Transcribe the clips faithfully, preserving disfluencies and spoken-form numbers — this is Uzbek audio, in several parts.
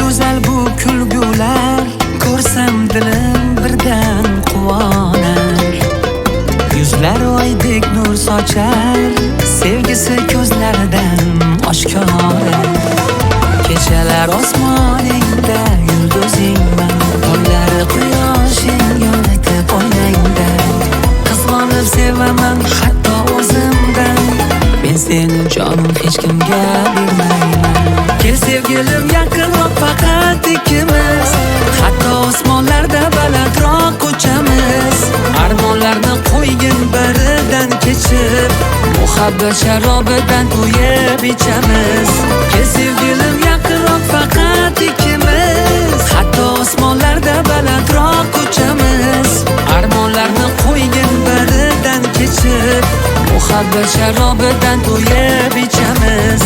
go'zal bu kulgular, ko'rsam dilim birdan quvonar. Yuzlar oydek nur sochar, sevgisi ko'zlaridan oshkora. Kechalar osmoningda yulduzingman, toylari quyoshing yoritib o'ynayda. Qizg'onib sevaman hatto o'zimdan, men seni jonim hech kimga bermayman. Kel sevgilim yaqinroq faqat ikkimiz, hatto osmonlarda balandroq uchamiz. Armonlarni qo'ygin biridan kechib, muhabbat sharobidan to'yib ichamiz. Kel sevgilim yaqinroq faqat ikkimiz, hatto osmonlarda balandroq uchamiz. Armonlarni qo'ygin biridan kechib, muhabbat sharobidan to'yib ichamiz.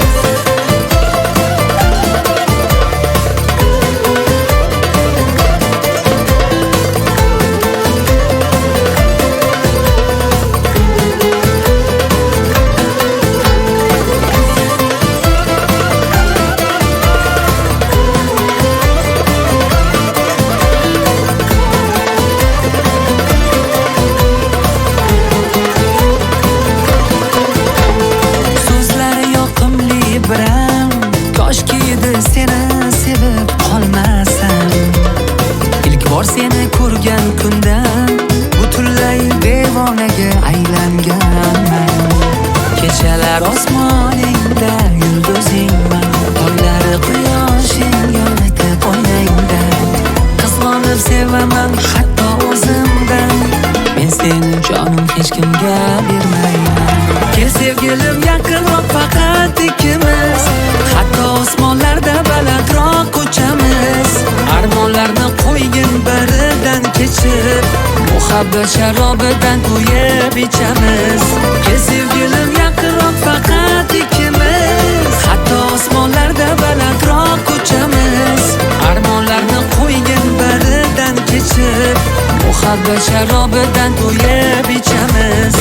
Seni ko'rgan kundan butunlay devonaga aylanganman. Kechalar osmoningda yulduzingman, toylari quyoshing yoritib o'ynayda. Qizg'onib sevaman hatto o'zimdan, men seni jonim hech kimga bermayman. Kel sevgilim yaqinroq faqat ikkimiz, hatto osmonlarda balandroq uchamiz. Armonlarni qo'ygin biridan kechib, muhabbat sharobidan to'yib ichamiz. Kel sevgilim yaqinroq faqat ikkimiz, hatto osmonlarda balandroq uchamiz. Armonlarni qo'ygin biridan kechib, muhabbat sharobidan to'yib ichamiz.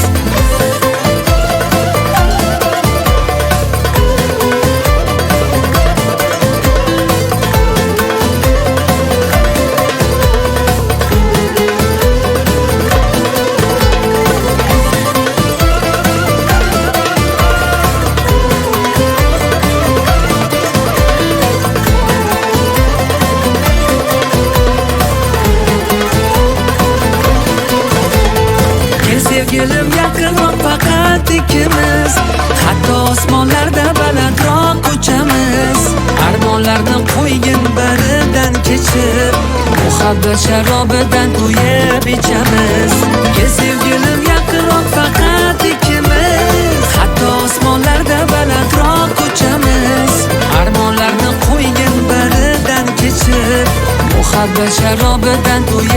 Sevgilim yaqinroq faqat ikkimiz, hatto osmonlarda balandroq uchamiz. Armonlarni qo'ygin biridan kechib, muhabbat sharobidan to'yib ichamiz. Kel sevgilim yaqinroq faqat ikkimiz, hatto osmonlarda balandroq uchamiz. Armonlarni qo'ygin biridan kechib, muhabbat sharobidan to'yib